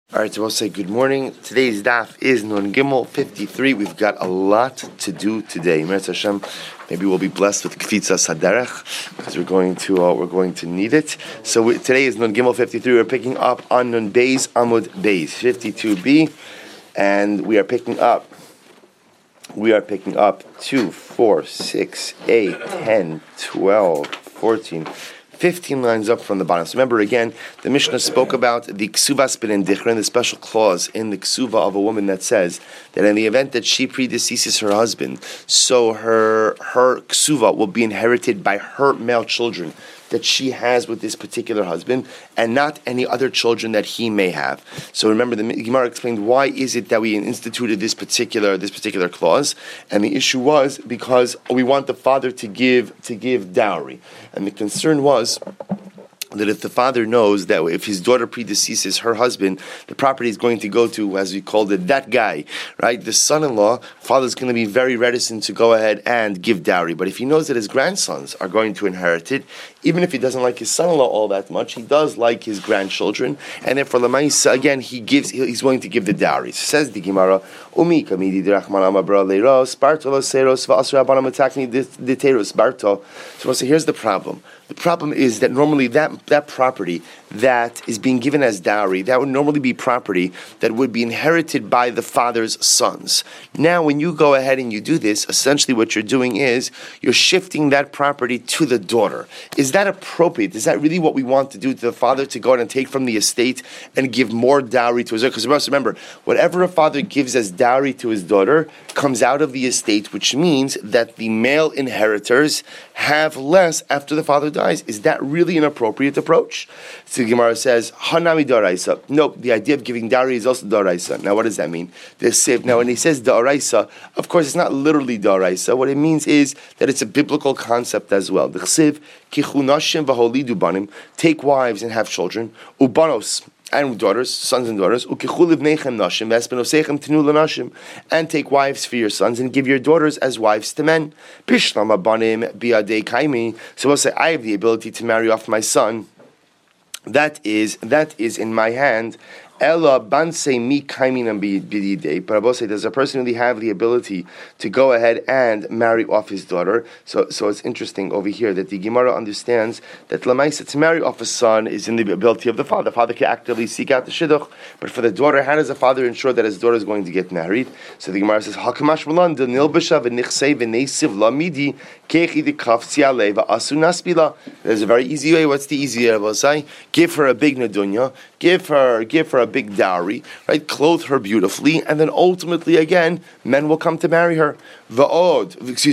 All right, so we'll say good morning. Today's daf is Nun Gimel 53. We've got a lot to do today. Meretz Hashem, maybe we'll be blessed with Kfitzas Haderech because we're going to need it. So today is Nun Gimel 53. We're picking up on Nun Beis Amud Beis 52b, and we are picking up 2, 4, 6, 8, 10, 12, 14. 15 lines up from the bottom. So remember again, the Mishnah spoke about the ksuvas ben dichrin, the special clause in the ksuva of a woman that says that in the event that she predeceases her husband, so her ksuva will be inherited by her male children that she has with this particular husband, and not any other children that he may have. So remember, the Gemara explained why is it that we instituted this particular clause, and the issue was because we want the father to give dowry, and the concern was that if the father knows that if his daughter predeceases her husband, the property is going to go to, as we called it, that guy, right? The son-in-law, father's going to be very reticent to go ahead and give dowry. But if he knows that his grandsons are going to inherit it, even if he doesn't like his son-in-law all that much, he does like his grandchildren, and therefore, again, he's willing to give the dowry. Says the Gemara, Umi kamidi dirachman amabra leiros, barto lo seros v'asra abanam atakni diteros barto. So here's the problem. The problem is that normally that property that is being given as dowry, that would normally be property that would be inherited by the father's sons. Now, when you go ahead and you do this, essentially what you're doing is you're shifting that property to the daughter. Is that appropriate? Is that really what we want to do to the father, to go ahead and take from the estate and give more dowry to his daughter? Because we must remember, whatever a father gives as dowry to his daughter comes out of the estate, which means that the male inheritors have less after the father dies. Is that really an appropriate approach? So the Gemara says, Hanami daraisa. No, the idea of giving dowry is also daraisa. Now, what does that mean? Now, when he says daraisa, of course, it's not literally daraisa. What it means is that it's a biblical concept as well. The chsiv, kichunashim v'holidu banim, take wives and have children, ubanos, and daughters, sons and daughters, and take wives for your sons and give your daughters as wives to men. So we'll say, I have the ability to marry off my son. That is in my hand. Ella banse mi kaiminam bidide. But I will say, does a person really have the ability to go ahead and marry off his daughter? So it's interesting over here that the Gemara understands that lamaisa, to marry off a son is in the ability of the father. The father can actively seek out the shidduch, but for the daughter, how does the father ensure that his daughter is going to get married? So the Gemara says, Hakamash malan de nilbasha v'nichsei v'neisiv lamidi kechi de kafsi aleva asu naspila. There's a very easy way. What's the easy way? I will say, give her a big nadunya, give her a big dowry, right? Clothe her beautifully, and then ultimately, again, men will come to marry her. Va'ad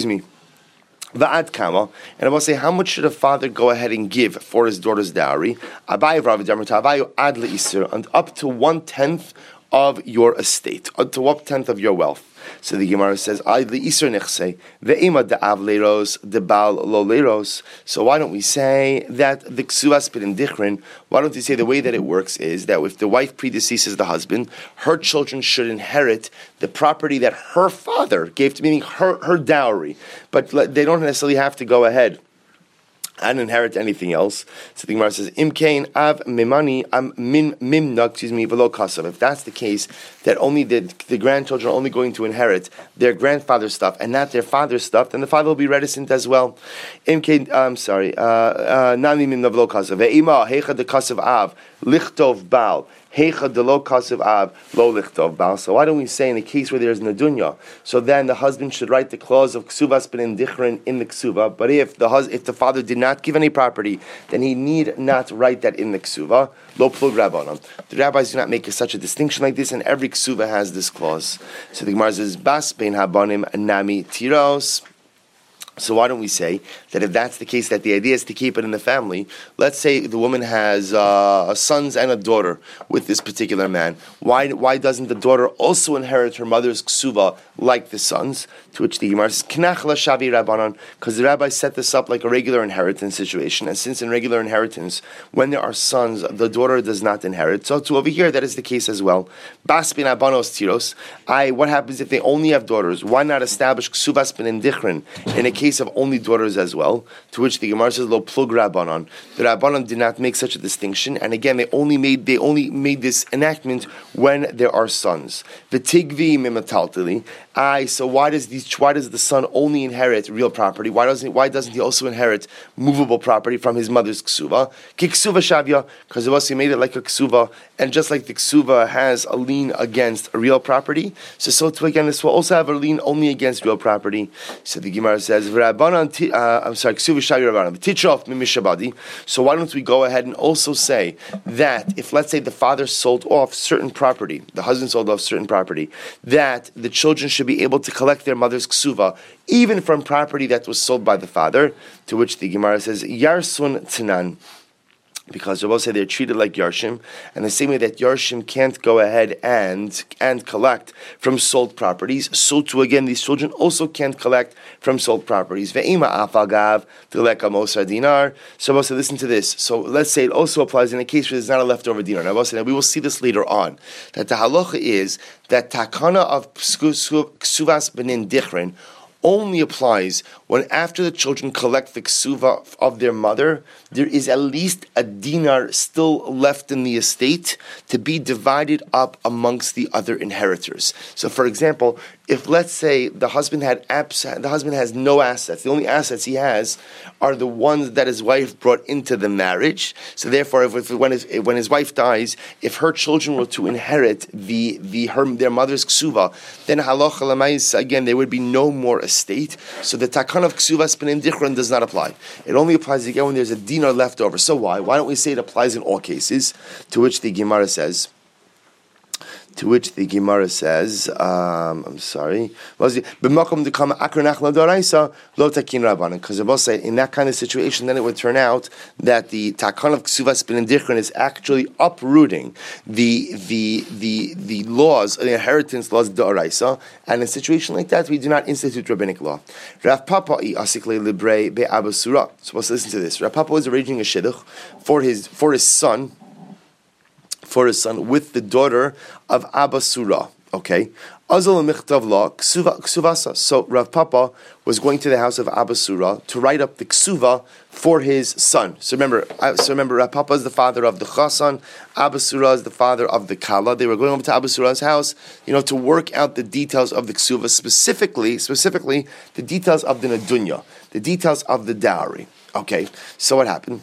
kama, and I will say, how much should a father go ahead and give for his daughter's dowry? And up to 1/10 of your estate, to 1/10 of your wealth. So the Gemara says, so why don't we say that the ksuvas ben dichrin, why don't we say the way that it works is that if the wife predeceases the husband, her children should inherit the property that her father gave to, meaning her dowry, but they don't necessarily have to go ahead and inherit anything else. So the Gemara says, Imkain av mimani am mimna, velo kasav. If that's the case, that only the grandchildren are only going to inherit their grandfather's stuff and not their father's stuff, then the father will be reticent as well. Imkain, nami mimna velo kasav. Ve'ima hecha de kasav av lichtov bal. Hecha de lo kasav av lo lichtov bal. So why don't we say in a case where there's nadunya, so then the husband should write the clause of ksuvas ben dichrin in the ksuva, but if the father did not give any property, then he need not write that in the ksuva. Lo plug rabbanon. The rabbis do not make such a distinction like this, and every ksuva has this clause. So the Gemara says, bas bein habanim nami tiros. So why don't we say that if that's the case, that the idea is to keep it in the family? Let's say the woman has sons and a daughter with this particular man. Why doesn't the daughter also inherit her mother's ksuva like the sons? To which the Gemara says, Knach la shavi rabbanon, because the rabbi set this up like a regular inheritance situation. And since in regular inheritance, when there are sons, the daughter does not inherit. So to over here, that is the case as well. Bas bin abanos tiros. What happens if they only have daughters? Why not establish ksuvas ben dichrin in a case case of only daughters as well, to which the Gemara says, Lo plug Rabbanon. The Rabbanon did not make such a distinction, and again, they only made this enactment when there are sons. V'tigvi mimataltili. So why does the son only inherit real property? Why doesn't he also inherit movable property from his mother's ksuva? Ki ksuva shavya, because he made it like a ksuva, and just like the ksuva has a lien against a real property, so too again this will also have a lien only against real property. So the Gemara says, ksuva shavya rabbanan v'tichof mimishabadi. So why don't we go ahead and also say that if, let's say, the father sold off certain property, the husband sold off certain property, that the children should be able to collect their mother's ksuva even from property that was sold by the father, to which the Gemara says, Yarsun Tzanan. Because they both say they're treated like Yarshim, and the same way that Yarshim can't go ahead and collect from sold properties, so too again these children also can't collect from sold properties. Ve'ima afagav v'leka mosar dinar. So both say, listen to this. So let's say it also applies in a case where there's not a leftover dinar. Now both say, we will see this later on, that the halacha is that takana of ksuvas benin dichrin only applies when after the children collect the ksuva of their mother, there is at least a dinar still left in the estate to be divided up amongst the other inheritors. So, for example, if let's say the husband has no assets, the only assets he has are the ones that his wife brought into the marriage. So, therefore, when his wife dies, if her children were to inherit their mother's ksuva, then halacha l'mayis, again there would be no more estate. So the takan of ksuvas benin dichron does not apply. It only applies again when there's a dinar left over. So why? Why don't we say it applies in all cases? To which the Gemara says, I'm sorry. Because they both say in that kind of situation, then it would turn out that the takan of ksuvas benin dichron is actually uprooting the laws, the inheritance laws d'oraisa, and in a situation like that, we do not institute rabbinic law. Rav Papa asikle libre be'abasura. So let's listen to this. Rav Papa was arranging a shidduch for his son with the daughter of Abba Surah. Okay. So Rav Papa was going to the house of Abba Surah to write up the ksuva for his son. So remember, Rav Papa is the father of the chasan. Abba Surah is the father of the kala. They were going over to Abba Surah's house, to work out the details of the ksuva, specifically the details of the nadunya, the details of the dowry. Okay. So what happened?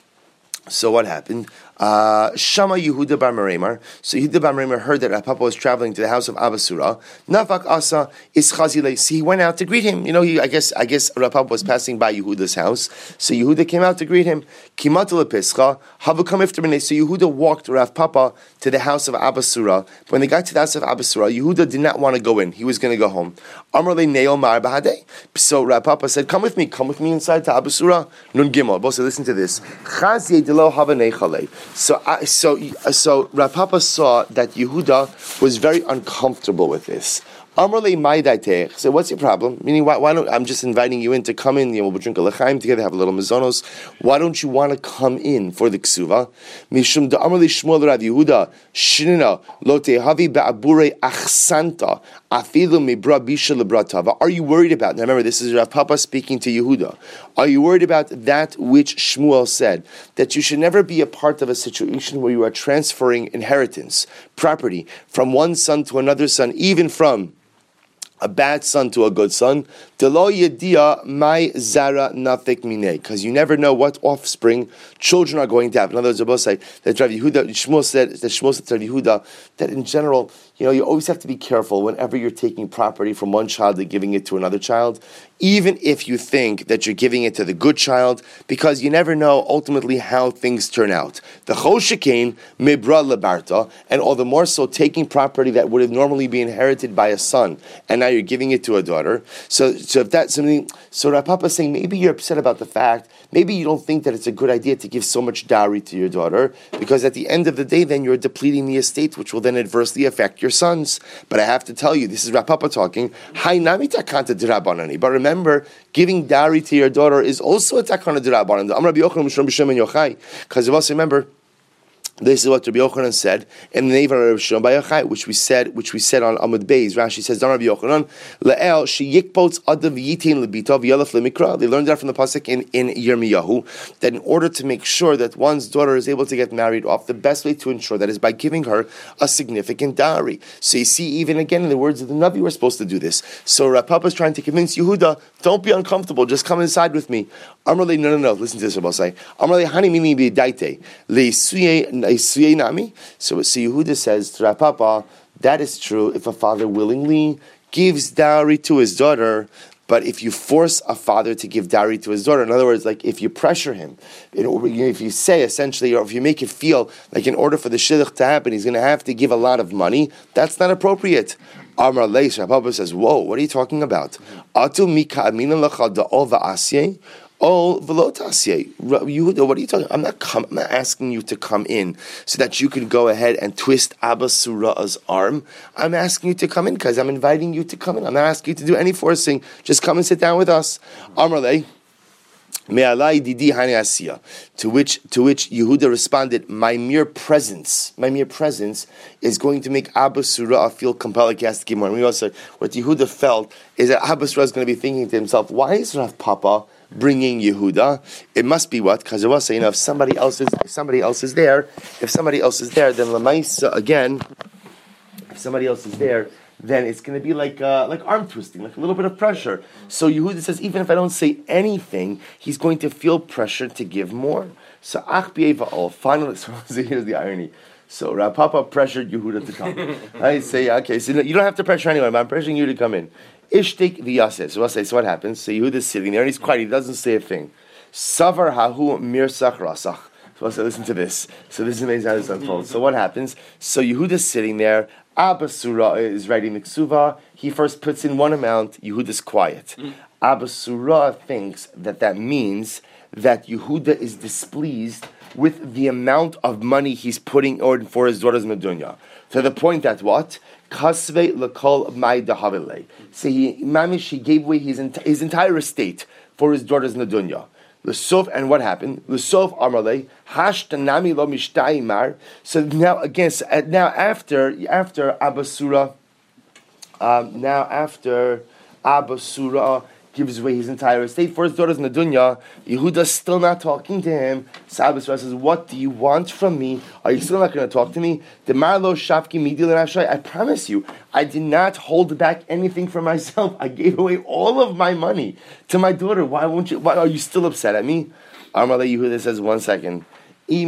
Shama Yehuda bar Merimar. So Yehuda bar Merimar heard that Rav Papa was traveling to the house of Abba Surah. Nafak asa is chazile. So he went out to greet him. I guess Rav Papa was passing by Yehuda's house. So Yehuda came out to greet him. Kimatul pescha havukam ifter b'nei. So Yehuda walked Rav Papa to the house of Abba Surah. When they got to the house of Abba Surah, Yehuda did not want to go in. He was going to go home. Amar le neil mar bahadei. So Rav Papa said, come with me inside to Abba Surah. Nun gimel. Both listen to this. Chazye delo havanei chalei. So Rav Papa saw that Yehuda was very uncomfortable with this. Amrle maidaitech. So what's your problem? Meaning, why don't I'm just inviting you in to come in? We'll drink a lechaim together, have a little mezonos. Why don't you want to come in for the ksuva? Mishum da Amrle Shmuel Rav Yehuda shinina lote havi ba'abure achsanta afilu mibra bisha lebratava. Are you worried about? Now remember, this is Rav Papa speaking to Yehuda. Are you worried about that which Shmuel said, that you should never be a part of a situation where you are transferring inheritance, property, from one son to another son, even from a bad son to a good son? Because you never know what offspring children are going to have. In other words, they both say that Shmuel said to Rav Yehuda that in general, you always have to be careful whenever you're taking property from one child and giving it to another child, even if you think that you're giving it to the good child, because you never know ultimately how things turn out. The choshekain mibra lebarta, and all the more so taking property that would have normally been inherited by a son, and now you're giving it to a daughter. So if that's something, so Rav Papa is saying maybe you're upset about the fact, maybe you don't think that it's a good idea to give so much dowry to your daughter, because at the end of the day, then you're depleting the estate, which will then adversely affect your sons. But I have to tell you, this is Rav Papa talking. But remember, giving dowry to your daughter is also a takana d'Rabbanan. Because you also remember This is what Rabbi Yochanan said in the name of Rabbi Shimon Bar Yochai, which we said on Amud Beis. Rashi says, "Dan Rabbi Yochanan le'el sheyikpotz adav yitin lebita v'yalaf lemikra." They learned that from the pasuk in Yirmiyahu, that in order to make sure that one's daughter is able to get married off, the best way to ensure that is by giving her a significant dowry. So you see, even again in the words of the Navi, we're supposed to do this. So Rav Papa is trying to convince Yehuda, don't be uncomfortable, just come inside with me. Amrle, no, listen to this, Rabbi say. Amrle hani mini b'daite le'isuye nami. So Yehuda says to Rav Papa, that is true if a father willingly gives dowry to his daughter, but if you force a father to give dowry to his daughter, in other words, like if you pressure him, if you say essentially, or if you make it feel like in order for the shidduch to happen, he's going to have to give a lot of money, that's not appropriate. Amar Leish, Rav Papa says, whoa, what are you talking about? Atu mika amina lacha da'ol va'asye. Oh, velotasye. Yehuda, what are you talking about? I'm not asking you to come in so that you can go ahead and twist Abba Surah's arm. I'm asking you to come in because I'm inviting you to come in. I'm not asking you to do any forcing. Just come and sit down with us. Amarle. To which Yehuda responded, my mere presence is going to make Abba Surah feel compelled like he has to give more. And we also, what Yehuda felt is that Abba Surah is going to be thinking to himself, why is Rav Papa bringing Yehuda? It must be what? Because it was saying, if somebody else is there, then Lamaisa again. If somebody else is there, then it's going to be like arm twisting, like a little bit of pressure. So Yehuda says, even if I don't say anything, he's going to feel pressure to give more. So finally, so here's the irony. So Rav Papa pressured Yehuda to come. I say, okay, so you don't have to pressure anyone, but I'm pressuring you to come in. Ishtik v'yaseh. So what happens? So Yehuda's sitting there and he's quiet. He doesn't say a thing. Savar hahu mirsach rasach. So listen to this. So this is amazing how this unfolds. So what happens? So Yehuda's sitting there. Abba Surah is writing the ksuva. He first puts in one amount. Yehuda's quiet. Abba Surah thinks that means that Yehuda is displeased with the amount of money he's putting in for his daughter's medunya. To the point that what? Kasve lekol mai dahavile. So he gave away his entire estate for his daughter's medunya. L'sof, and what happened? L'sof amarle hashtanami lo mishtayimar. So now again, after Abba Surah, Abba Surah gives away his entire estate for his daughter's Nadunya, Yehuda's still not talking to him. So Abba Surah says, what do you want from me? Are you still not going to talk to me? I promise you, I did not hold back anything for myself. I gave away all of my money to my daughter. Why are you still upset at me? Amar Yehuda says, 1 second. The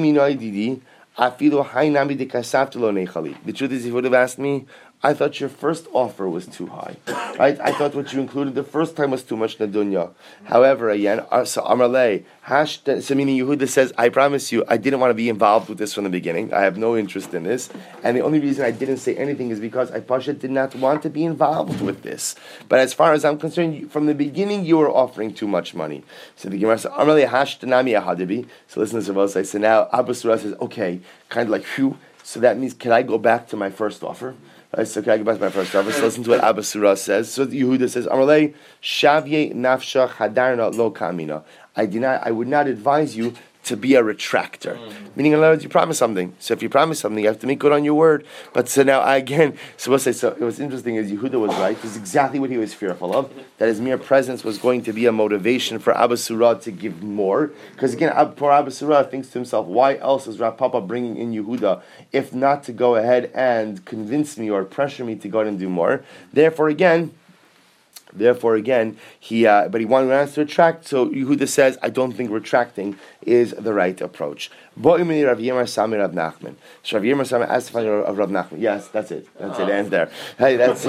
truth is, he would have asked me, I thought your first offer was too high. Right? I thought what you included the first time was too much nadunya. However, again, so Amarle, so meaning Yehuda says, I promise you, I didn't want to be involved with this from the beginning. I have no interest in this. And the only reason I didn't say anything is because I Pasha did not want to be involved with this. But as far as I'm concerned, from the beginning, you were offering too much money. So the Gemara says, Amarle hashtanami ahadibi. So listen to Rabbi say, so now Abba Surah says, okay, kind of like, phew. So that means, can I go back to my first offer? Right, so can I go back to my first offer? So listen to what Abba Surah says. So Yehuda says, Amalei, Shavye nafsha chadarna lo kamina. I would not advise you to be a retractor. Meaning, in other words, you promise something. So if you promise something, you have to make good on your word. But so now, again, so what's interesting is Yehuda was right. This is exactly what he was fearful of. That his mere presence was going to be a motivation for Abba Surah to give more. Because again, poor Abba Surah thinks to himself, why else is Rav Papa bringing in Yehuda if not to go ahead and convince me or pressure me to go ahead and do more? Therefore, again, he but he wants to retract. So Yehuda says, I don't think retracting is the right approach. So Rav Yemar Sami asked to find of Rav Nachman. Yes, that's it. It ends there. Hey, that's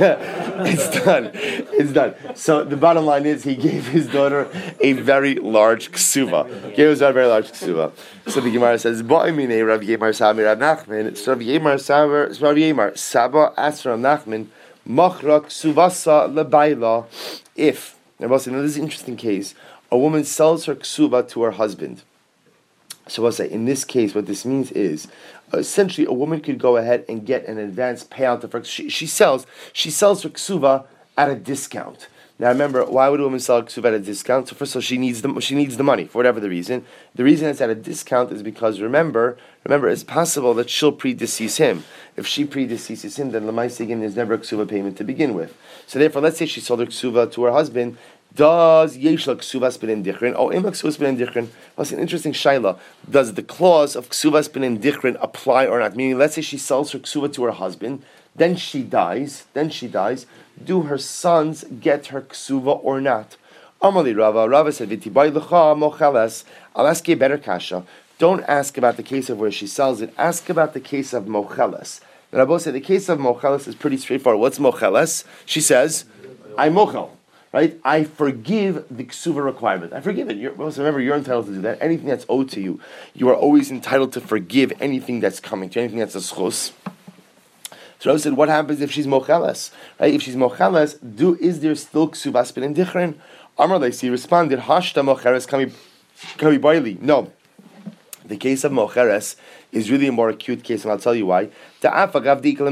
it's done. So the bottom line is, he gave his daughter a very large ksuva. So the Gemara says, Rav Yemar Sami Rav Nachman. So Rav Yemar Saba asked Rav Nachman, Machrak suvasa lebaila. If, now this is an interesting case, a woman sells her ksuva to her husband. So I'll say, in this case, what this means is, essentially, a woman could go ahead and get an advance payout of her. She sells her ksuva at a discount. Now remember, why would a woman sell a ksuva at a discount? So first of all, she needs the money for whatever the reason. The reason it's at a discount is because remember, it's possible that she'll predecease him. If she predeceases him, then l'maaseh again there's never a ksuva payment to begin with. So therefore, let's say she sold her ksuva to her husband. Does yesh la ksuvas b'nin dichrin? Oh, im la ksuvas b'nin dichrin. That's an interesting shaila. Does the clause of ksuvas b'nin dichrin apply or not? Meaning, let's say she sells her ksuva to her husband, then she dies. Do her sons get her ksuva or not? Amali Rava said, "V'tibay lecha mocheles." I'll ask you a better kasha. Don't ask about the case of where she sells it. Ask about the case of mocheles. And Rabbi said the case of mocheles is pretty straightforward. What's mocheles? She says, "I mochel." Right? I forgive the ksuva requirement. I forgive it. Remember, you're entitled to do that. Anything that's owed to you, you are always entitled to forgive anything that's coming to you, anything that's a schus. So I said, what happens if she's mocheles? Right? If she's mocheles, is there still ksuvas b'nin dichrin? Amar Leisi responded, Hashta mocheres kami baili. No. The case of mocheres is really a more acute case, and I'll tell you why. Because if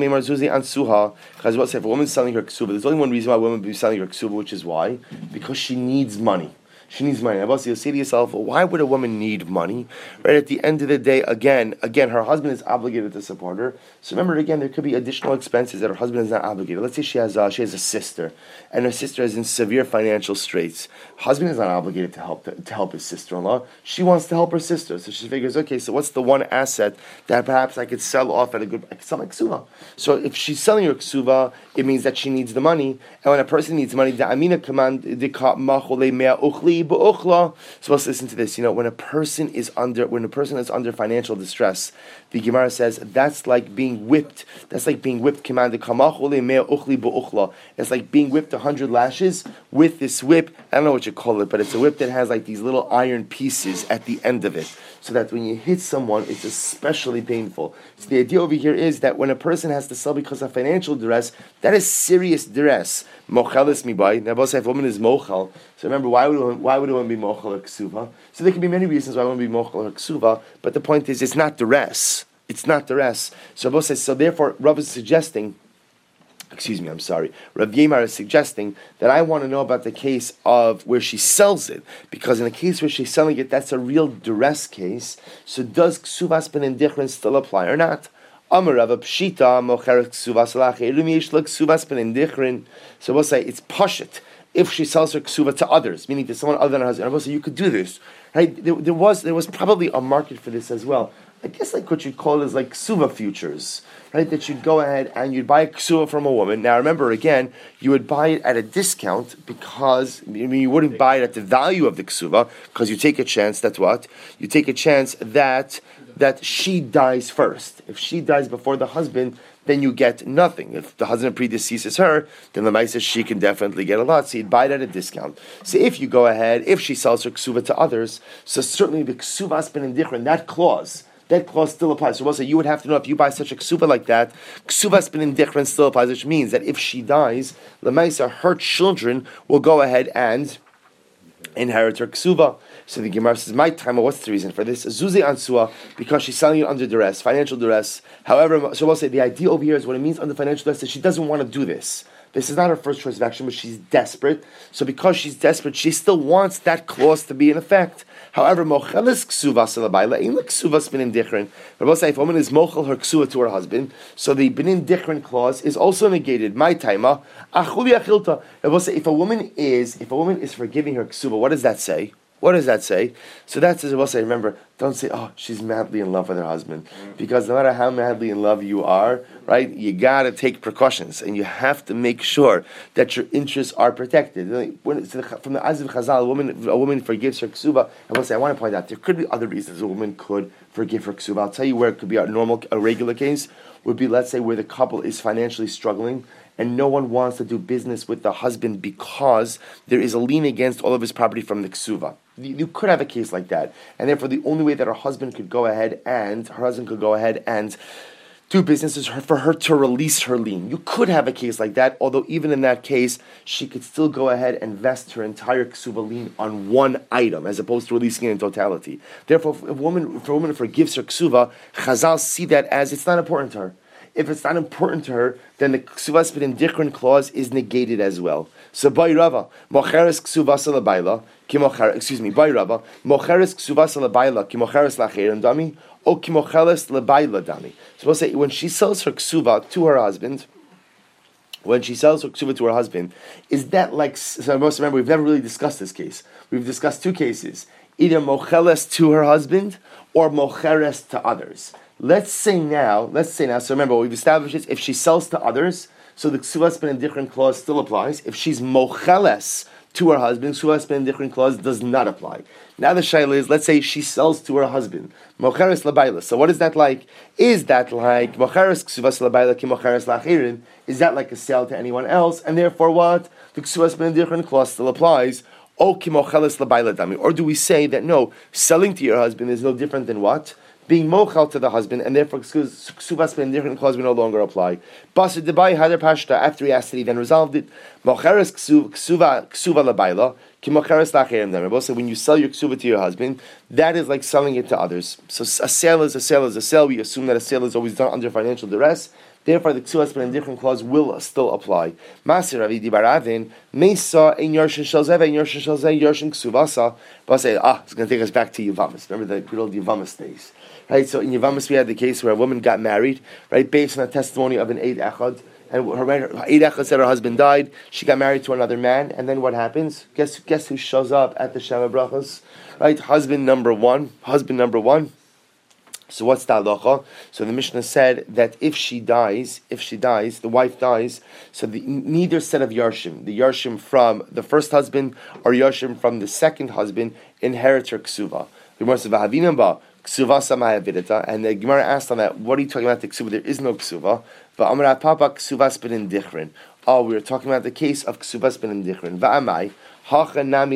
a woman's selling her ksuba, there's only one reason why a woman would be selling her ksuba, which is why? Because she needs money. She needs money. Now, you'll say to yourself, well, why would a woman need money? Right at the end of the day, again, her husband is obligated to support her. So remember, again, there could be additional expenses that her husband is not obligated. Let's say she has a sister, and her sister is in severe financial straits. Her husband is not obligated to help his sister-in-law. She wants to help her sister, so she figures, okay, so what's the one asset that perhaps I could sell off at I could sell my ksuva. So if she's selling her ksuva, it means that she needs the money, and when a person needs money, the amina command so let's listen to this. When a person is under financial distress, the Gemara says that's like being whipped. It's like being whipped 100 lashes with this whip. I don't know what you call it, but it's a whip that has like these little iron pieces at the end of it, so that when you hit someone, it's especially painful. So the idea over here is that when a person has to sell because of financial duress, that is serious duress. Mocheles mibai. Now, if a woman is mochel, so remember, why would a woman be mochel or ksuva? So there can be many reasons why a woman would be mochel or ksuva, but the point is, it's not duress. It's not duress. So Rabbi says, so therefore, Rav is suggesting, Rav Yemar is suggesting that I want to know about the case of where she sells it, because in the case where she's selling it, that's a real duress case. So does ksuvas b'nin dichrin still apply or not? Amar Rav Pshita mocheret ksuvas l'acheirim yesh la ksuvas b'nin dichrin. So we'll say it's pashut if she sells her ksuva to others, meaning to someone other than her husband. We'll say you could do this, right? There was probably a market for this as well. I guess like what you'd call is like ksuva futures, right? That you'd go ahead and you'd buy a ksuva from a woman. Now remember, again, you would buy it at a discount because you wouldn't buy it at the value of the ksuva, because you take a chance. That's what you take a chance that she dies first. If she dies before the husband, then you get nothing. If the husband predeceases her, then the Lamai says she can definitely get a lot. So you'd buy it at a discount. So if you go ahead, if she sells her ksuva to others, so certainly the ksuvas b'nin dichrin, that clause still applies. So we'll say you would have to know if you buy such a ksuva like that, ksuvas b'nin dichrin still applies, which means that if she dies, Lamaisa, her children will go ahead and inherit her ksuva. So the Gemara says, my time, what's the reason for this? Zuzi ansua, because she's selling it under duress, financial duress. However, so we'll say the idea over here is what it means under financial duress, that she doesn't want to do this. This is not her first choice of action, but she's desperate. So because she's desperate, she still wants that clause to be in effect. However, mocheles ksuvas l'bayla, ein ksuvas b'nin dichrin. But we'll say if a woman is mochel her ksuva to her husband, so the b'nin dichrin clause is also negated. My taima, achuli achilta. And we'll say if a woman is forgiving her ksuva, what does that say? What does that say? So that says, we'll say, remember, don't say, oh, she's madly in love with her husband. Because no matter how madly in love you are, right, you got to take precautions. And you have to make sure that your interests are protected. From the eyes of Chazal, a woman forgives her ksuba. And we'll say, I want to point out, there could be other reasons a woman could forgive her ksuba. I'll tell you where it could be a regular case, would be, let's say, where the couple is financially struggling, and no one wants to do business with the husband because there is a lien against all of his property from the ksuva. You could have a case like that, and therefore the only way that her husband could go ahead and do business is for her to release her lien. You could have a case like that, although even in that case, she could still go ahead and vest her entire ksuva lien on one item, as opposed to releasing it in totality. Therefore, if a woman forgives her ksuva, Chazal see that as it's not important to her. If it's not important to her, then the ksuvas b'nedichrin clause is negated as well. So by Rava, mocheres ksuvas labayla, by Rava, mocheres ksuvas labayla, ki mocheres lacherim dami, or ki mocheres labayla dami. So we'll say when she sells her ksuva to her husband. When she sells her ksuva to her husband, is that like? So I must remember we've never really discussed this case. We've discussed two cases: either mocheles to her husband or mocheres to others. Let's say now. So remember, what we've established is if she sells to others, so the ksuvas b'nedichrin clause still applies. If she's mocheles to her husband, ksuvas b'nedichrin clause does not apply. Now the shayla is, let's say she sells to her husband, mocheres labayla. So what is that like? Is that like mocheres ksuvas labayla ki mocheres lachirin? Is that like a sale to anyone else? And therefore, what the ksuvas b'nedichrin clause still applies? O ki mocheles labayla dami. Or do we say that no, selling to your husband is no different than what? Being mochel to the husband, and therefore ksuvas b'nedichrin clause will no longer apply. Basar debai hader pashta. After he asked it, he then resolved it. Mocheres ksuva labayla ki mocheres lacherim dami. So when you sell your ksuva to your husband, that is like selling it to others. So a sale is a sale is a sale. We assume that a sale is always done under financial duress. Therefore, the ksuvas b'nedichrin clause will still apply. Maser Ravi di Baravin Mesa in Yershin Shalzeh in Yershin Shalzeh Yershin ksuvasa. But I say, it's going to take us back to Yavamas. Remember the good old Yavamas days, right? So in Yavamas we had the case where a woman got married, right, based on a testimony of an Eid Echad, and her Eid Echad said her husband died. She got married to another man, and then what happens? Guess who shows up at the Shema Brachos? Right, husband number one. So what's the halacha? So the Mishnah said that if she dies, the wife dies, so neither set of Yarshim, the Yarshim from the first husband or Yarshim from the second husband, inherit her ksuva. And the Gemara asked on that, what are you talking about the ksuva? There is no ksuva. We were talking about the case of ksuvas b'nedichrin. Va'amai. So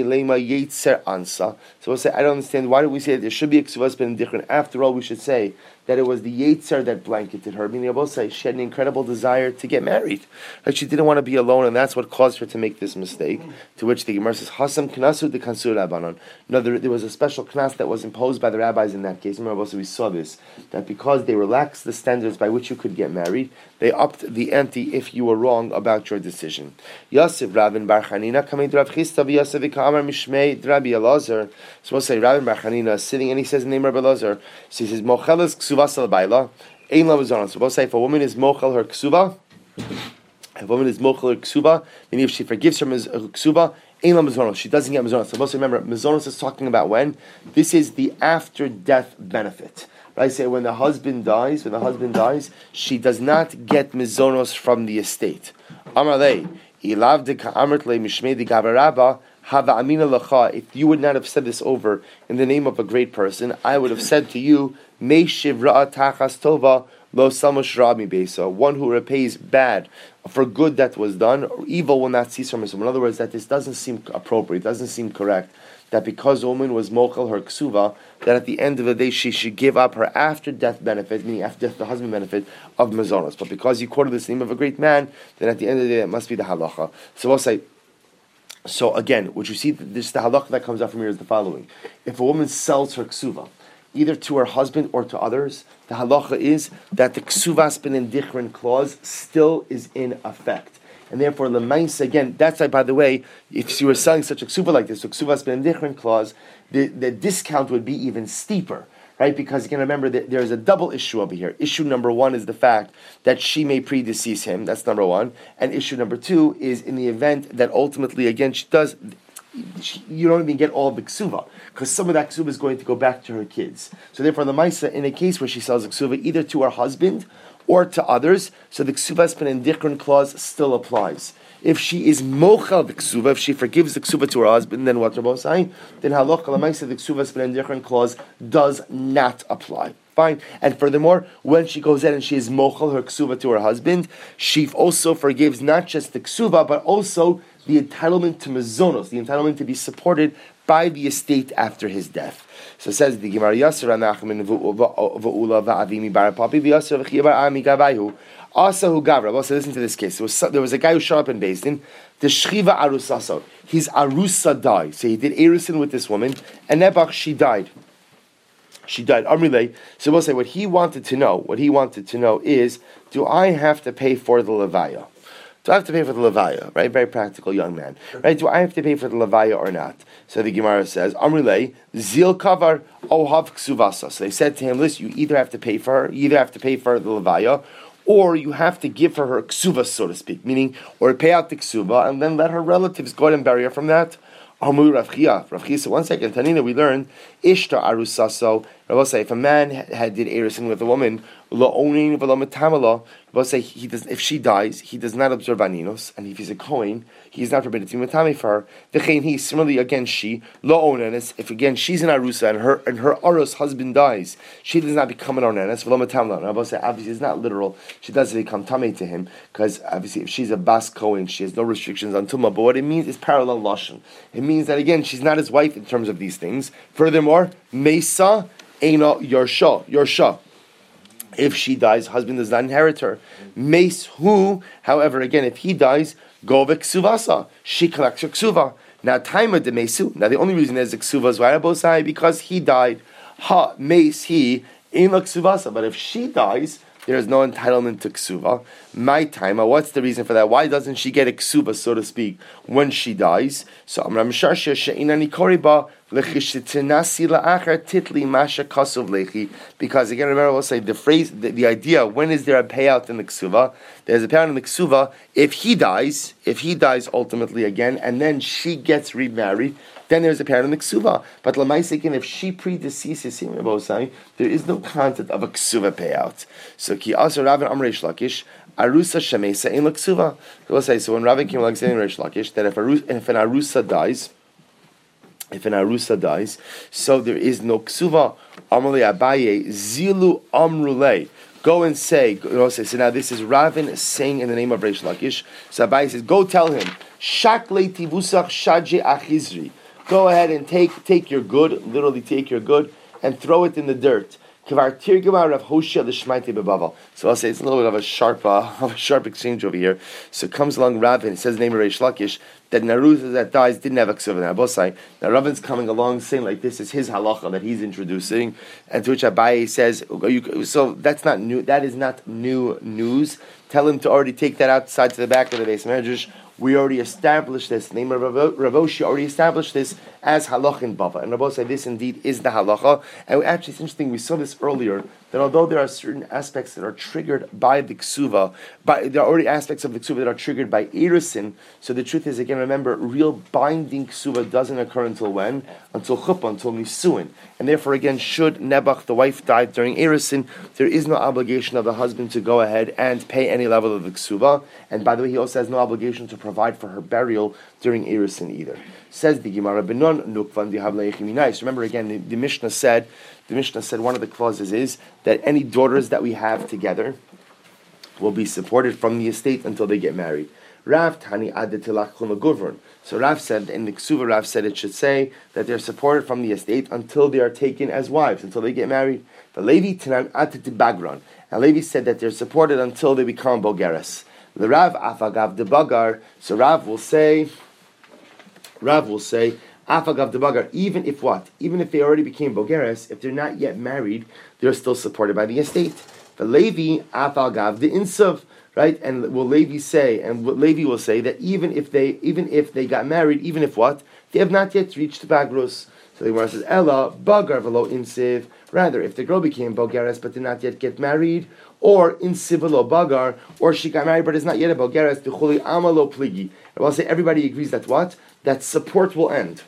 we'll say, I don't understand. Why do we say that there should be a ksuvas b'nedichrin? After all, we should say that it was the yetzer that blanketed her. Meaning, I will say she had an incredible desire to get married. Like she didn't want to be alone, and that's what caused her to make this mistake. To which the Gemara says, "Hasam knasu de kansur rabbanon." No, there was a special knas that was imposed by the rabbis in that case. Remember, also we saw this, that because they relaxed the standards by which you could get married, they upped the ante if you were wrong about your decision. Yosef Rabin Bar Chanina coming to Rav Chisda v'Yosef v'Kamar Mishmei Rabbi Elazar. So we'll say Rabin Bar Chanina is sitting and he says the name of Rabbi Elazar. So he says Mocheles ksuvas al-bayla ein la mizana. So we'll say if a woman is mochel her ksuva, meaning if she forgives her ksuva, ein la mizana, she doesn't get mizana. So we'll say remember mizonos is talking about when this is the after death benefit. I say when the husband dies, she does not get mizonos from the estate. Amalei, ilav de ka'amrt le mishmei de gavaraba hava amina lacha. If you would not have said this over in the name of a great person, I would have said to you, me shivra tachas tova lo samash rami besa. One who repays bad for good that was done, or evil will not cease from him. In other words, that this doesn't seem appropriate, doesn't seem correct. That because a woman was mochel her ksuva, that at the end of the day she should give up her after death benefit, meaning after death the husband benefit of mazonos. But because you quoted this name of a great man, then at the end of the day it must be the halacha. So we'll say. So again, what you see, this the halacha that comes out from here is the following: if a woman sells her ksuva, either to her husband or to others, the halacha is that the ksuvas b'nedichrin clause still is in effect. And therefore, lemaisa, again, that's why, by the way, if you were selling such a ksuva like this, so ksuvas b'nedichrin clause, the discount would be even steeper, right? Because again, remember that there's a double issue over here. Issue number one is the fact that she may predecease him. That's number one. And issue number two is in the event that ultimately, again, you don't even get all of the ksuva, because some of that ksuva is going to go back to her kids. So therefore, lemaisa, in a case where she sells a ksuva either to her husband or to others, so the ksuvas b'nedichrin clause still applies. If she is mochel the ksuva, if she forgives the ksuva to her husband, then what Rabbi saying? Then halacha l'maisa the ksuvas b'nedichrin clause does not apply. Fine. And furthermore, when she goes in and she is mochel her ksuva to her husband, she also forgives not just the ksuva, but also the entitlement to mazonos, the entitlement to be supported by the estate after his death. So it says the Gemara Yasser Anachmin v'ula v'avimi bar papi v'yasser v'chiyabar ami gavayhu asahu gavra. Also listen to this case. There was a guy who showed up in Beis Din. The shchiva arusaso. His arusa died. So he did erusin with this woman, and Nebach she died. She died. Amrile. So we'll say what he wanted to know is, do I have to pay for the levaya? Do I have to pay for the levaya? Right? Very practical young man. Right? Do I have to pay for the levaya or not? So the Gemara says, Amrile, zil kavar ohav ksuvasa. So they said to him, listen, you either have to pay for her, the levaya, or you have to give her ksuva, so to speak, meaning, or pay out the ksuva, and then let her relatives go ahead and bury her from that. Amru Rav Chia. So 1 second, Tanina, we learned, Ishta arusaso. I will say, if a man did erusin with a woman, lo onin v'lo metamala, I will say, if she dies, he does not observe aninos, and if he's a kohen, he is not permitted to be metami for her. V'chein he, similarly again she, lo onenes, if again she's an arusa and her aros husband dies, she does not become an onenes, v'lo metamala. And I will say, obviously it's not literal, she doesn't become tame to him, because obviously if she's a bas kohen, she has no restrictions on tumah, but what it means is parallel lashon. It means that again, she's not his wife in terms of these things. Furthermore, mesa, Eina Yorsha. If she dies, husband does not inherit her. Mace who, however, again, if he dies, Govek Suvasa. She collects her ksuva. Now, Taima de Mesu. Now, the only reason there's a ksuva is why because he died. Ha, Mace, he, Eina Ksuvasa. But if she dies, there is no entitlement to ksuva. My time, what's the reason for that? Why doesn't she get a ksuva, so to speak, when she dies? So Amram Sharsha She'inani Koriba Lechitinasi La'achar Titli Masha Kasov Lechi. Because again, remember, we'll say the phrase, the idea. When is there a payout in the ksuva? There's a payout in the ksuva if he dies ultimately again, and then she gets remarried. Then there's a payout in the ksuva. But Lamaisekin, if she predeceases him, there is no concept of a ksuva payout. So Ki Asar Ravin Amreish Lakish. Arusa Shemesa in Laksuva. We'll say, so when Rabbi came along saying Reish Lakish, that if an Arusa dies, so there is no Ksuva. Amalei Abaye, Zilu Amrulei. Go and say, so now this is Ravin saying in the name of Reish Lakish. So Abaye says, go tell him, Shakle Tivusach Shaje Achizri. Go ahead and take your good, literally take your good, and throw it in the dirt. So I'll say it's a little bit of a sharp exchange over here. So comes along Ravin, it says the name of Reish Lakish, that Narusa that dies didn't have a ksuva. Now Ravin's coming along saying like this is his halacha that he's introducing, and to which Abaye says, so that's not new. That is not new news. Tell him to already take that outside to the back of the base medrash. We already established this. The name of Ravoshi already established this as halach in Bava. And Rabbi said this indeed is the halacha. And actually, it's interesting, we saw this earlier, that although there are certain aspects that are triggered by the ksuva, there are already aspects of the ksuva that are triggered by erusin. So the truth is, again, remember, real binding ksuva doesn't occur until when? Until chuppah, until nisuin. And therefore, again, should Nebuch, the wife, die during erusin, there is no obligation of the husband to go ahead and pay any level of the ksuva. And by the way, he also has no obligation to provide for her burial during erusin either. Says the Gemara, Benon nukvan dihavleichiminais. Remember again, the Mishnah said one of the clauses is that any daughters that we have together will be supported from the estate until they get married. Rav Tani adetilachun leguvern. So Rav said in the Ksuva, Rav said it should say that they're supported from the estate until they are taken as wives, until they get married. The Levi Tanan atetibagron. And Levi said that they're supported until they become bogeres. The Rav afagav de bagar. So Rav will say, afagav de bagar. Even if what? Even if they already became bogeres, if they're not yet married, they're still supported by the estate. The Levi afagav de insav. Right, and will Levi say, and what Levi will say that even if they got married, even if what, they have not yet reached bagrus. So the Gemara says, Ella bagar velo insiv. Rather, if the girl became bogeres but did not yet get married, or insiv velo bagar, or she got married but is not yet a bogeres, duchuli amalo pligi. I will say everybody agrees that what? That support will end.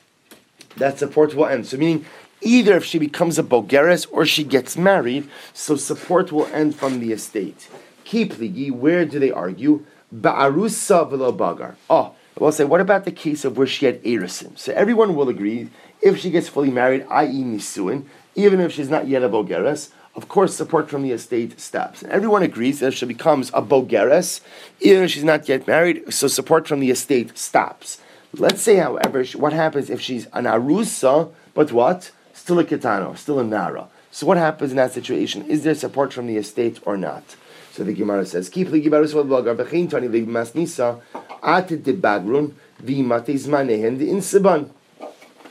So meaning, either if she becomes a bogeres or she gets married, so support will end from the estate. Kipligi, where do they argue? Ba'arusa v'lo bagar. Oh, we'll say, what about the case of where she had erusim? So everyone will agree, if she gets fully married, i.e. nisuin, even if she's not yet a bogeres, of course support from the estate stops. And everyone agrees that if she becomes a bogeres, even if she's not yet married, so support from the estate stops. Let's say, however, what happens if she's an arusa, but what? Still a ketano, still a nara. So what happens in that situation? Is there support from the estate or not? So the Gemara says, "Keep the Gibarus wal Bagar bechin tani lig masnisa ated de bagrun vi matizmanehen the insiban."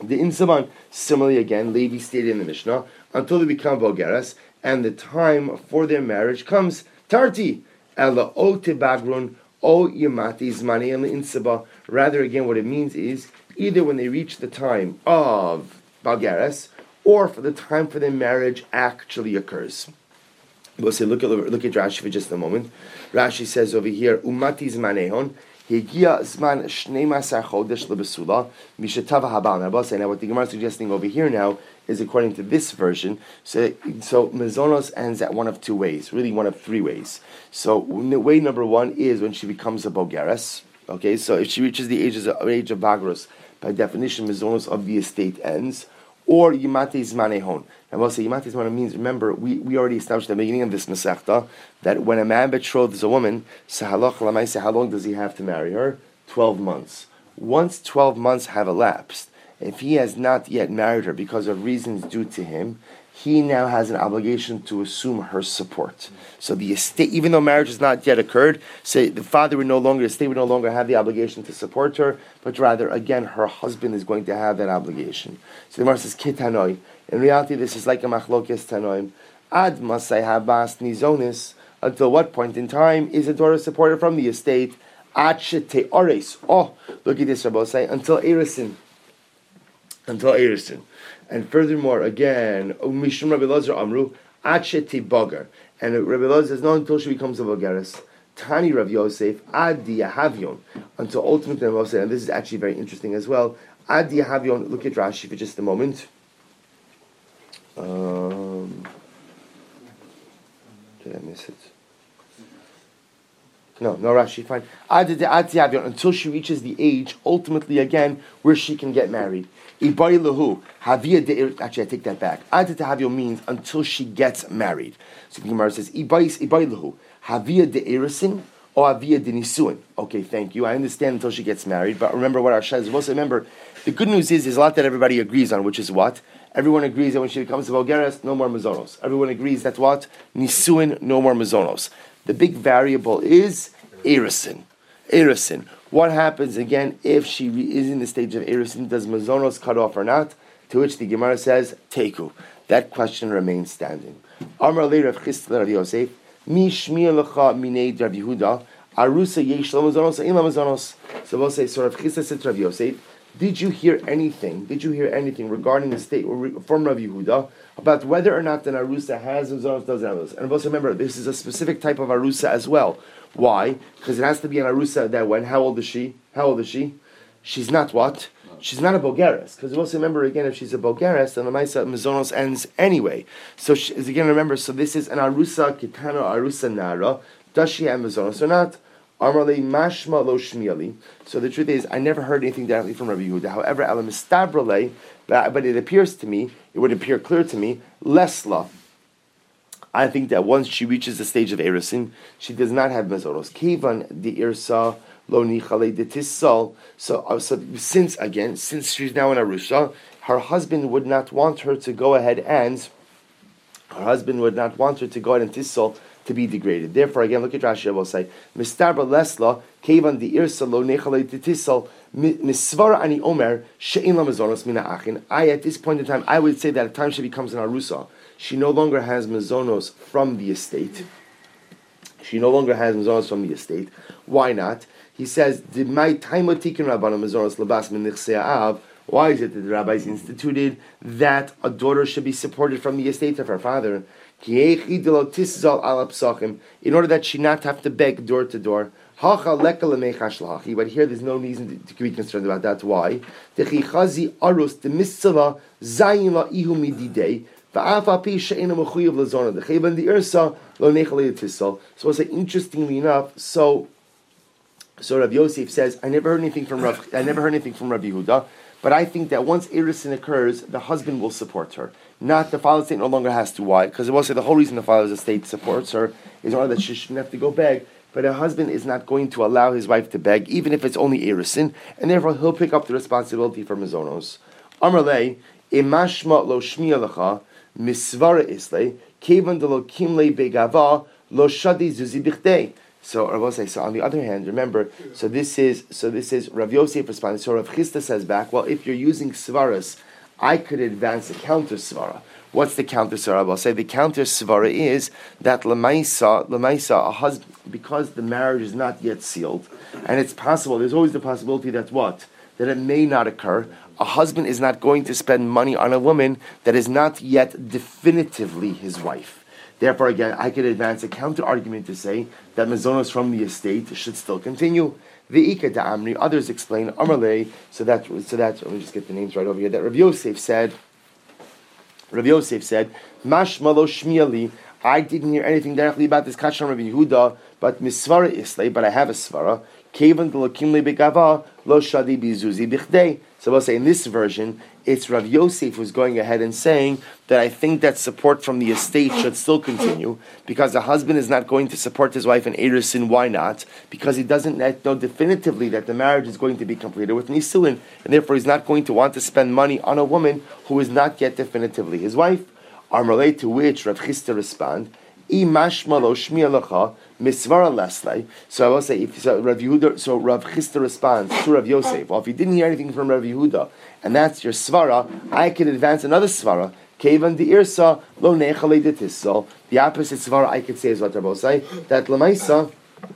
The Insaban, similarly again, Levi stated in the Mishnah, until they become Bogeres, and the time for their marriage comes. Tarti, Ela o tebagrun, o yamati zmani and insaba. Rather, again, what it means is either when they reach the time of Bogeres, or for the time for their marriage actually occurs. We'll say, look at Rashi for just a moment. Rashi says over here, umati zmanehon, Higia Zman Shneimasa Chodesh Lebesula Mishatava Habal. Now, what the Gemara is suggesting over here now is according to this version. So Mezonos ends at one of two ways, really one of three ways. So way number one is when she becomes a Bogeres. Okay, so if she reaches the age of Bagros, by definition, Mezonos of the estate ends. Or Yimate Zmanehon. And we'll say Yimate Zmanehon means, remember, we already established at the beginning of this Masechta that when a man betroths a woman, so how long does he have to marry her? 12 months. Once 12 months have elapsed, if he has not yet married her because of reasons due to him, he now has an obligation to assume her support. So the estate, even though marriage has not yet occurred, say the estate would no longer have the obligation to support her, but rather, again, her husband is going to have that obligation. So the Gemara says, Kitanoi. In reality, this is like a machlokes tanoim. Ad masay habas nizonis. Until what point in time is a daughter supported from the estate? Ad shete ores. Oh, look at this, Rabbi say, until erisin. Until erisin. And furthermore, again, Mishum Rabbi Elazar Amru, Acheti Bogar. And Rabbi Elazar says, no, until she becomes a Bogeres. Tani Rav Yosef, Adi Yahavion. Until ultimately, Rabbi Elazar, and this is actually very interesting as well, Adi Yahavion, look at Rashi for just a moment. Did I miss it? No, Rashi, fine. Adi Yahavion, until she reaches the age, ultimately again, where she can get married. Actually, I take that back. Aditahavio means until she gets married. So the Gemara says, Havia de erisin or Havia de nisuin. Okay, thank you. I understand until she gets married, but remember what our Shah is. Also remember, the good news is there's a lot that everybody agrees on, which is what? Everyone agrees that when she becomes a Bogeres, no more mazonos. Everyone agrees that what? Nisuin, no more mazonos. The big variable is erisin. Erisin. What happens again if she is in the stage of erisin? Does mazonos cut off or not? To which the Gemara says, Teku. That question remains standing. Amar le Rav Chisda Rav Yosef, Mi shmiya lecha minei Rav Yehuda, Arusa yesh lo mazonos, ein lo mazonos. So we'll say, so Rav Chisda said to Rav Yosef, did you hear anything regarding the state from Rav Yehuda about whether or not an Arusa has mazonos, doesn't have mazonos? And also remember, this is a specific type of Arusa as well. Why? Because it has to be an Arusa that when, how old is she? She's not what? She's not a Bogeres. Because also remember again, if she's a Bogeres, then the Maisa Mazonos ends anyway. So again, remember, so this is an Arusa Kitana, Arusa Nara. Does she have Mazonos or not? Amarle Mashma Lo Shmiali. So the truth is, I never heard anything directly from Rabbi Yehuda. However, Alam Istabrale, but it appears to me, it would appear clear to me, Lesla. I think that once she reaches the stage of erisin, she does not have mazonos. Kivan the irsa lo nichale de tissal. So since she's now in Arusha, her husband would not want her to go ahead and tissal to be degraded. Therefore, again, look at Rashi. I will say, Mistarba lesla kivan the irsa lo nichale de tissal. Misvara ani omer she'in la mazonos mina achin. At this point in time, I would say that at the time she becomes an Arusa, she no longer has mazonos from the estate. Why not? He says, why is it that the rabbis instituted that a daughter should be supported from the estate of her father? In order that she not have to beg door to door. But here there's no reason to be concerned about that. Why? So it's like, interestingly enough, so Rav Yosef says, I never heard anything from Rabbi Yehuda, but I think that once erisin occurs, the husband will support her. Not the father's estate no longer has to. Why? Because it will say the whole reason the father's estate supports her is in order that she shouldn't have to go beg. But her husband is not going to allow his wife to beg, even if it's only erisin, and therefore he'll pick up the responsibility for mazonos. Amrle imashma lo shmiya lecha misvara isle kevan de lo kimle begava lo shadi zuzi bichdei. So Rav say, so on the other hand, remember, so this is Rav Yosef responding. So Rav Chisda says back, well, if you're using svaras, I could advance a counter svara. What's the counter svara? I'll say the counter svara is that lemaisa, a husband, because the marriage is not yet sealed, and it's possible. There's always the possibility that that it may not occur. A husband is not going to spend money on a woman that is not yet definitively his wife. Therefore, again, I could advance a counter argument to say that mazonos from the estate should still continue. Ve'ika da'amri, others explain Amarle, so that let me just get the names right over here. That Rav Yosef said, Mashma lo shmiali, I didn't hear anything directly about this Kachan Rabbi Yehuda, but misvara islay, but I have a svara. Kevan delokim le begava lo shadi bizuzi bichdei. So we'll say in this version, it's Rav Yosef who's going ahead and saying that I think that support from the estate should still continue because the husband is not going to support his wife in Erusin. Why not? Because he doesn't know definitively that the marriage is going to be completed with Nisuin, and therefore he's not going to want to spend money on a woman who is not yet definitively his wife. Amarle, to which Rav Chisda respond, Imashma lo shmialacha misvara leslay. So I will say, Rav Chisda responds to Rav Yosef. Well, if you didn't hear anything from Rav Yehuda, and that's your svara, I can advance another svara. Kevan di irsa lo nechale detisol. The opposite svara I could say is what Rabbi say that lemaisa,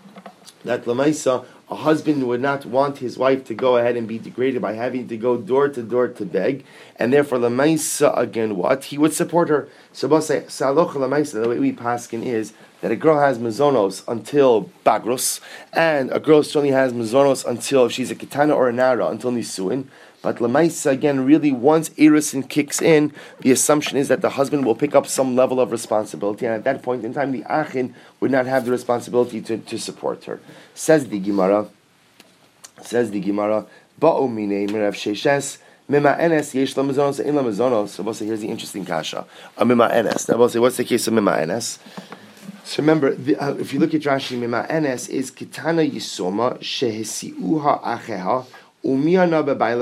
a husband would not want his wife to go ahead and be degraded by having to go door to door to beg, and therefore lemaisa again what he would support her. So we'll say saloch lemaisa. The way we paskin is that a girl has mazonos until bagros, and a girl certainly has mazonos until she's a ketana or a nara until nisuin. But lemaisa again, really, once erusin kicks in, the assumption is that the husband will pick up some level of responsibility, and at that point in time, the achin would not have the responsibility to support her. Says the Gemara, ba'o minei merav sheshes. Mima enes yesh la mazonos in la mazonos. So we'll say here's the interesting kasha. Mima enes. Now we'll say what's the case of mima enes? So remember, if you look at Rashi, mima enes is kitana yisoma shehesiuha acheha. So we'll say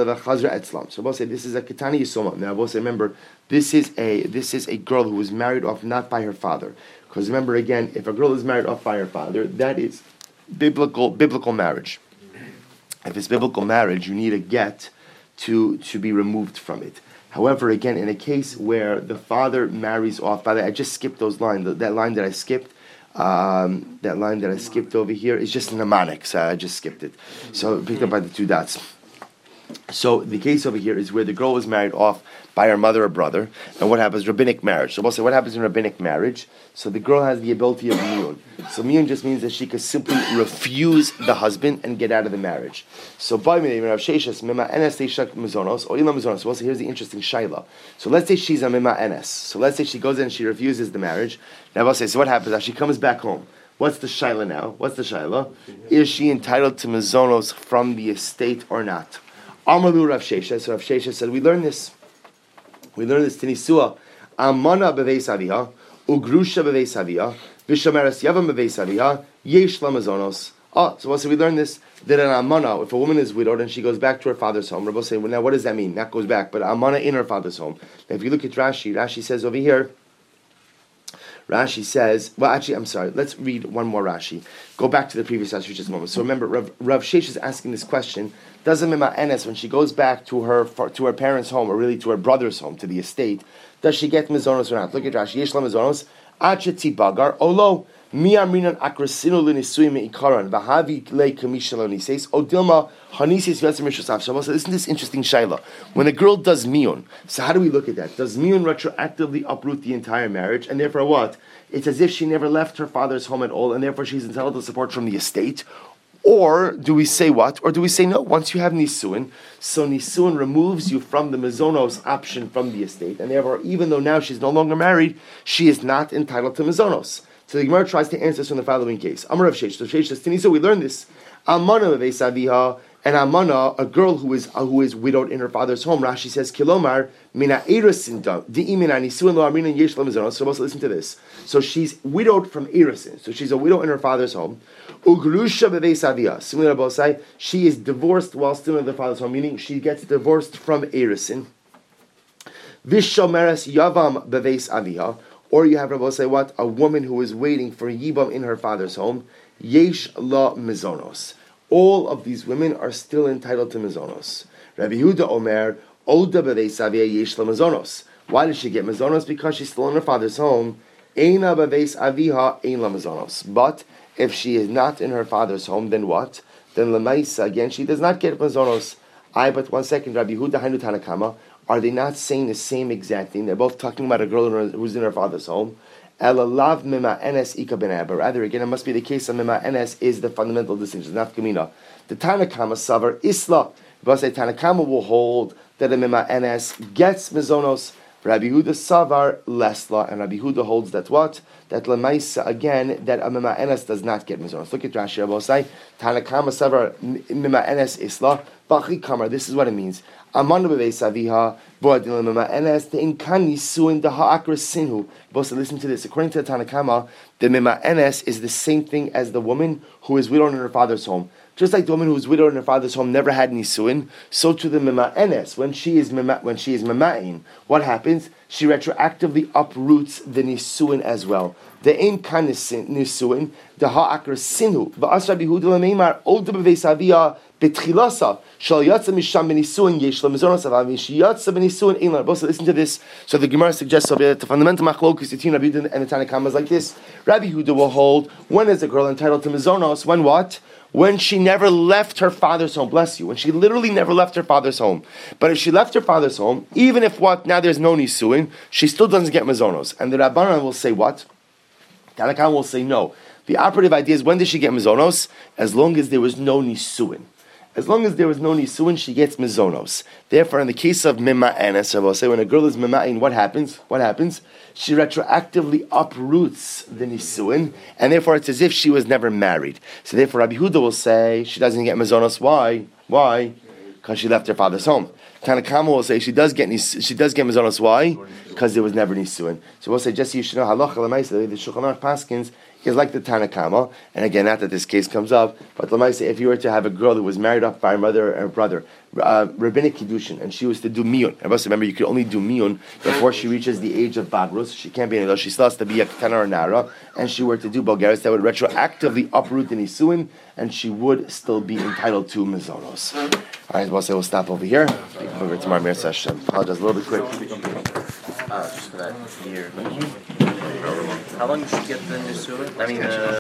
this is a Ketani Yisoma. Now we'll say, remember, this is a girl who was married off not by her father. Because remember again, if a girl is married off by her father, that is biblical marriage. If it's biblical marriage, you need a get to be removed from it. However, again, in a case where the father marries off, by the way, I just skipped those lines. That line that I skipped. That line that I skipped over here is just mnemonic, so I just skipped it. So picked up by the two dots. So the case over here is where the girl was married off by her mother or brother, and what happens? Rabbinic marriage. So we'll say what happens in rabbinic marriage. So the girl has the ability of miyun. So miyun just means that she could simply refuse the husband and get out of the marriage. So by mima sheshes mima enes teishak mazonos or ilam mazonos. So here's the interesting shaila. So let's say she's a mima enes. So let's say she goes in and she refuses the marriage. Now we'll say, so what happens? Now she comes back home. What's the shaila now? What's the shaila? Is she entitled to mazonos from the estate or not? Amalu Rav Sheshes. So Rav Sheshes said, we learn this Tinisua. Amana beveis aviha, ugrusha beveis aviha, vishameres yavam beveis aviha, yesh lamazonos. So we learn this, that an amana, if a woman is widowed and she goes back to her father's home, Rabbi say, well, now what does that mean? That goes back, but amana in her father's home. Now if you look at Rashi says over here, Rashi says, well, actually, I'm sorry. Let's read one more Rashi. Go back to the previous Rashi just a moment. So remember, Rav Shesh is asking this question. Does a mima enes, when she goes back to her parents' home, or really to her brother's home, to the estate, does she get mizonos or not? Look at Rashi. Yesh la mizonos. Acheti bagar. Olo. Mi amrinan akrasinu l'nisui me'ikaran. V'havi le kamisha l'nises. Odilma hanisis v'etzim rishosav. So isn't this interesting shaila? When a girl does miyun, so how do we look at that? Does miyun retroactively uproot the entire marriage? And therefore what? It's as if she never left her father's home at all, and therefore she's entitled to support from the estate. Or do we say what? Or do we say no? Once you have nisuin, so nisuin removes you from the mizonos option from the estate, and therefore, even though now she's no longer married, she is not entitled to mizonos. So the Gemara tries to answer this from the following case. Amar Rav Sheish. So Sheish says, Tinisa, we learn this. Amana ve'saviha, and amana, a girl who is widowed in her father's home. Rashi says, Kilomar mina erusin di'imina nisuin lo amrinan yesh la mizonos. So listen to this. So she's widowed from erusin. So she's a widow in her father's home. Ugrusha beve'saviha. Similar to Bosai, she is divorced while still in the father's home, meaning she gets divorced from erusin. Vishomeres yavam beve'saviha. Or you have Rabbi say what? A woman who is waiting for Yibam in her father's home. yesh la mizonos. All of these women are still entitled to mizonos. Rabbi Yehuda Omer, Oda beveis avia yesh la mizonos. Why does she get mizonos? Because she's still in her father's home. Eina beveis aviha ein la mizonos. But if she is not in her father's home, then what? Then lemaisa, again, she does not get mizonos. But 1 second, Rabbi Yehuda Hainu Tanakama, are they not saying the same exact thing? They're both talking about a girl who's in her father's home. Elalav mima enes ika ben. But rather, again, it must be the case of mima enes is the fundamental distinction, not kamina. The Tanakama savar isla. But say Tanakama will hold that a mima enes gets mizonos. Rabbi Yehuda savar lesla, and Rabbi Yehuda holds that what? That lemaisa, again, that a mima enes does not get mizonos. Look at Rashi Rabosai. Tanakama savar mima enes isla. Bachi kamar. This is what it means. Amanu beveis aviha bo'adin mima enes te'inkani suin the ha'akra sinhu. Both listen to this. According to the Tanakama, the mima enes is the same thing as the woman who is widowed in her father's home. Just like the woman who is widowed in her father's home never had nisuin, so to the mima enes, when she is mima'in, what happens? She retroactively uproots the nisuin as well. The ein kan nisuin, the ha'akra sinhu. Va'as Rabbi Yehuda lemeimar oda beveis avia betchilasa shal yatsa misham benisuin yesh la mizonos avav yatsa benisuin ein la. Both listen to this. So the Gemara suggests that the fundamental machlokes between Rabbi Yehuda and the Tanakhama is like this. Rabbi Yehuda will hold, when is a girl entitled to mizonos? When what? When she never left her father's home, bless you, when she literally never left her father's home. But if she left her father's home, even if now there's no nisuin, she still doesn't get mizonos. And the Rabbanan will say what? Tanakh will say no. The operative idea is, when does she get mizonos? As long as there was no nisuin. As long as there was no nisuin, she gets mizonos. Therefore, in the case of mima enes, I will say, when a girl is mima'in, what happens? What happens? She retroactively uproots the nisuin, and therefore it's as if she was never married. So therefore, Rabbi Yehuda will say she doesn't get mizonos. Why? Why? Because she left her father's home. Tanakama will say she does get mizonos. Why? Because there was never nisuin. So we'll say, just so you should know, halacha l'maisa, the Shulchan Aruch paskins is like the Tanakama, and again, not that this case comes up, but l'maisa, if you were to have a girl who was married off by her mother or brother, rabbinic kiddushin, and she was to do miyun. I must remember, you could only do miyun before she reaches the age of bagrus. She can't be any she still has to be a ketana or nara, and she were to do bulgaris, that would retroactively uproot the nisuin, and she would still be entitled to mizonos. All right, we'll stop over here. Over tomorrow, Mir Hashem. Apologize a little bit quick. Just for that year. How long did she get the nisuin? I mean,